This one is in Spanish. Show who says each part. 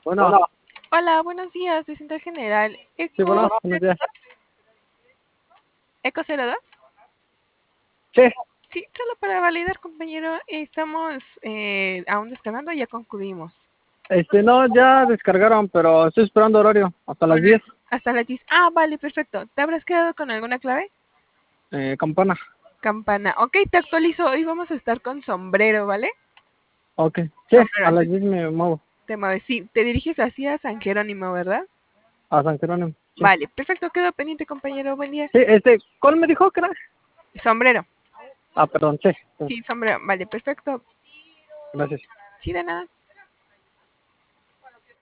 Speaker 1: Bueno,
Speaker 2: Hola, buenos días, de Central General.
Speaker 1: sí,
Speaker 2: Eco,
Speaker 1: bueno, buenos días.
Speaker 2: Eco 02.
Speaker 1: Sí,
Speaker 2: Sí, solo para validar, compañero, estamos aún descargando, ya concluimos.
Speaker 1: no, ya descargaron, pero estoy esperando horario, hasta las 10.
Speaker 2: Hasta las 10. Ah, vale, perfecto. ¿Te habrás quedado con alguna clave?
Speaker 1: Campana.
Speaker 2: Campana. Ok, te actualizo. Hoy vamos a estar con sombrero, ¿vale?
Speaker 1: Ok, sí,
Speaker 2: Sombrero,
Speaker 1: a las
Speaker 2: entonces
Speaker 1: 10 me muevo
Speaker 2: te mueves. Sí, te diriges hacia San Jerónimo, ¿verdad?
Speaker 1: a San Jerónimo. Sí,
Speaker 2: Vale, perfecto. Quedo pendiente, compañero. Buen día.
Speaker 1: sí, ¿cuál me dijo que era?
Speaker 2: Sombrero.
Speaker 1: Ah, perdón, sí, sí,
Speaker 2: Sí, sombrero. Vale, perfecto.
Speaker 1: gracias.
Speaker 2: Sí, de nada.